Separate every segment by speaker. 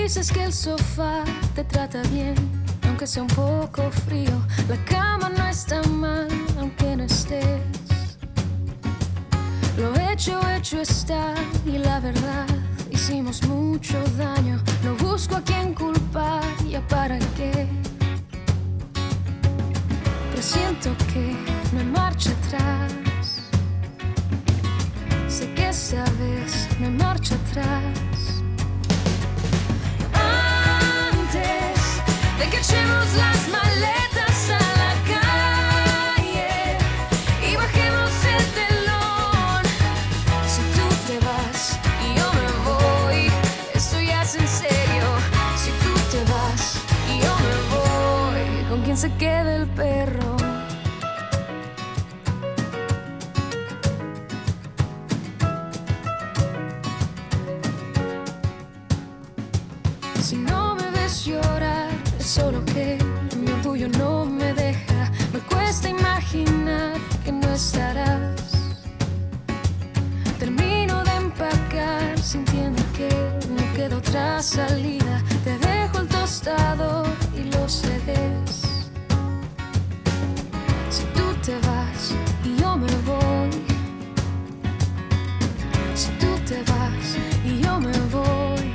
Speaker 1: dices que el sofá te trata bien, aunque sea un poco frío. La cama no está mal, aunque no estés. Lo hecho está, y la verdad, hicimos mucho daño. No busco a quién culpar, ya para qué. Pero siento que no hay marcha atrás. Sé que esta vez no hay marcha atrás. Antes de que echemos las maletas a la calle y bajemos el telón, si tú te vas y yo me voy, esto ya es en serio. Si tú te vas y yo me voy, ¿con quién se queda el perro? Si no me ves llorar, es solo que mi orgullo no me deja. Me cuesta imaginar que no estarás. Termino de empacar, sintiendo que no queda otra salida. Te dejo el tostador y los CDs. Si tú te vas y yo me voy, si tú te vas y yo me voy,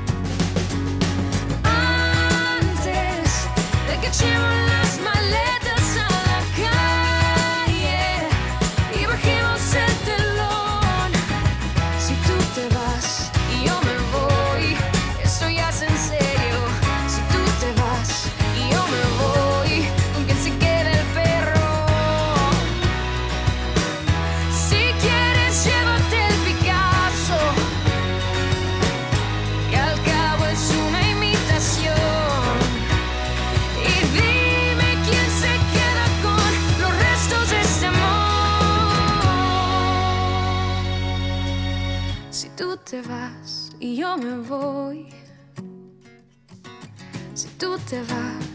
Speaker 1: que echemos las maletas a la calle y bajemos el telón. Si tú te vas y yo me voy, esto ya es en serio. Si tú te vas y yo me voy, ¿con quién se queda el perro? Si quieres llévate el Picasso, que al cabo es una imitación. Si tú te vas y yo me voy, si tú te vas.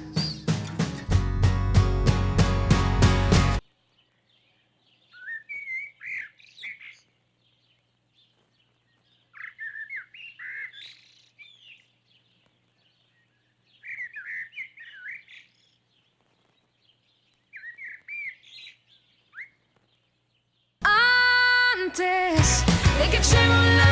Speaker 1: Antes de que echemos la